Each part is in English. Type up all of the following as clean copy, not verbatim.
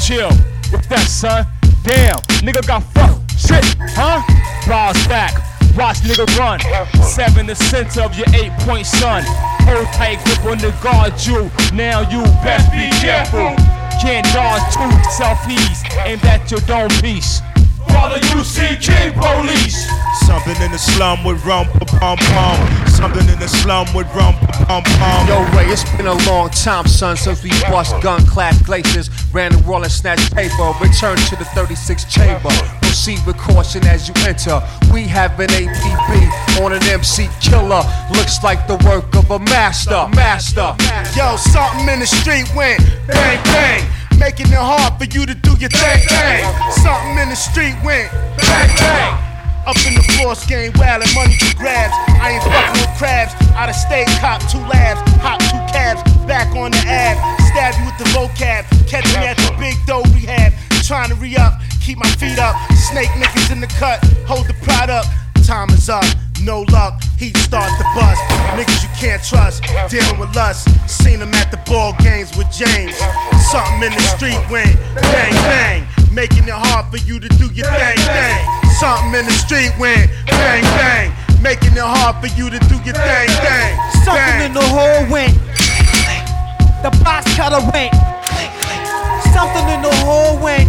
chill with that, son. Damn, nigga got fucked. Shit, huh? Bars back. Watch nigga run. 7 the center of your 8-point son. Hold tight grip on the guard you. Now you best be careful. Can't dodge two selfies. Aimed at your dome piece. Father UC King Police. Something in the slum with rum pum pum. Something in the slum with rum pum pum. Yo, Ray, it's been a long time, son, since we bust gun-clad glaciers, ran the wall and snatched paper. Return to the 36 chamber. Proceed with caution as you enter. We have an APB on an MC killer. Looks like the work of a master. Yo, something in the street went bang bang, making it hard for you to do your thing. Something in the street went bang bang. Up in the floor, game wild and money for grabs. I ain't fucking with crabs. Out of state, cop 2 labs, hop 2 cabs, back on the ab. Stab you with the vocab, catch me at the big dough rehab. Trying to re-up, keep my feet up. Snake niggas in the cut, hold the pride up. Time is up, no luck, heat start the bus. Niggas you can't trust, dealing with lust. Seen them at the ball games with James. Something in the street went bang bang, making it hard for you to do your thing. Something in the street went bang bang, making it hard for you to do your thing. Something in the hole went. The box cutter went. Something in the hole went.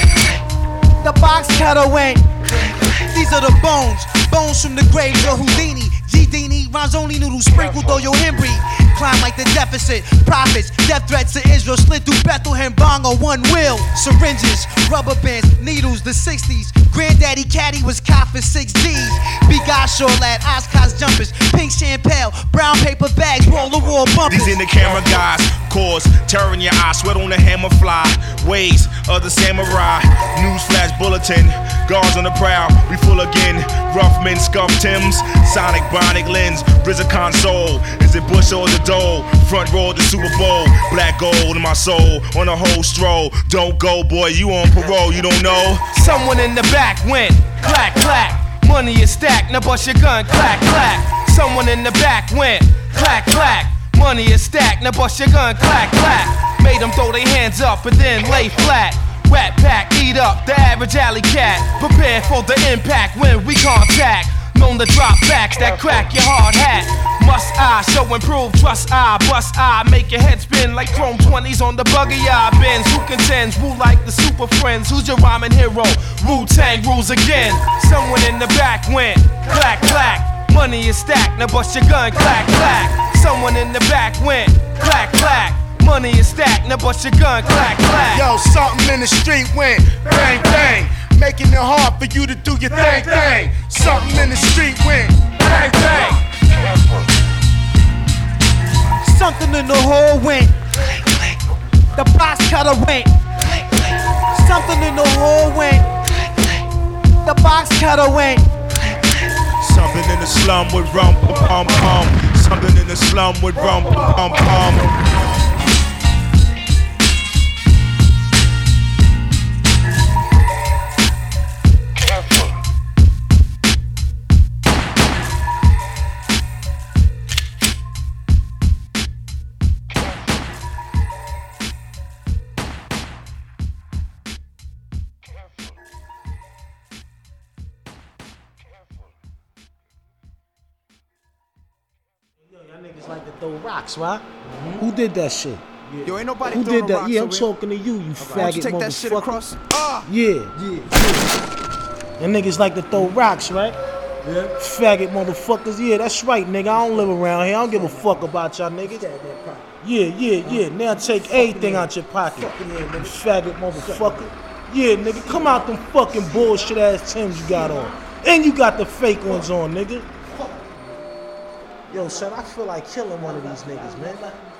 The box cutter went. These are the bones from the grave of Houdini. G-Dini, rhymes only noodles sprinkled on your Henry. Climb like the deficit, profits, death threats to Israel. Slid through Bethlehem, bong on one wheel. Syringes, rubber bands, needles, the 60s. Granddaddy Caddy was cop for 6 G's. Bigasho lad, Oscars jumpers, pink champagne, brown paper bags, roll-to-wall bumpers. These in the camera guys, cause terror in your eyes, sweat on the hammer fly. Ways of the samurai, newsflash bulletin, guards on the prowl, we full again. Rough men, scuffed Timbs, sonic bionic lens, RZA console. Is it Bush or the Dole? Front row of the Super Bowl, black gold in my soul, on a whole stroll. Don't go, boy, you on parole, you don't know. Someone in the back went clack clack. Money is stacked, now bust your gun, clack clack. Someone in the back went clack clack. Money is stacked, now bust your gun, clack clack. Made them throw their hands up and then lay flat. Rat pack, eat up the average alley cat. Prepare for the impact when we contact. Known to drop facts that crack your hard hat. Must I show improve, trust I, bust I. Make your head spin like chrome 20s on the buggy I bends. Who contends, woo like the super friends. Who's your rhyming hero? Wu-Tang rules again. Someone in the back went clack clack. Money is stacked, now bust your gun, clack clack. Someone in the back went clack clack. Money is stacked, now bust your gun, clack clack. Yo, something in the street went bang bang, making it hard for you to do your thing. Something in the street went bang bang. Something in the hole went. The box cutter went. Something in the hole went. The box cutter went. Something in the slum with rum pum pum. Something in the slum with rum pum pum. Niggas like to throw rocks, right? Who did that shit? Yeah. Yo, ain't nobody Who throwing did that? rocks Yeah, I'm over talking to you, faggot Why don't you take motherfucker. that shit across? Yeah. And niggas like to throw rocks, right? Yeah. Faggot motherfuckers. Yeah, that's right, nigga. I don't live around here. I don't give a fuck about y'all niggas. Yeah. Now take everything out your pocket. Faggot motherfucker. Yeah, nigga. Come out them fucking bullshit ass Timbs you got on. And you got the fake ones on, nigga. Yo, son, I feel like killing one of these niggas, man.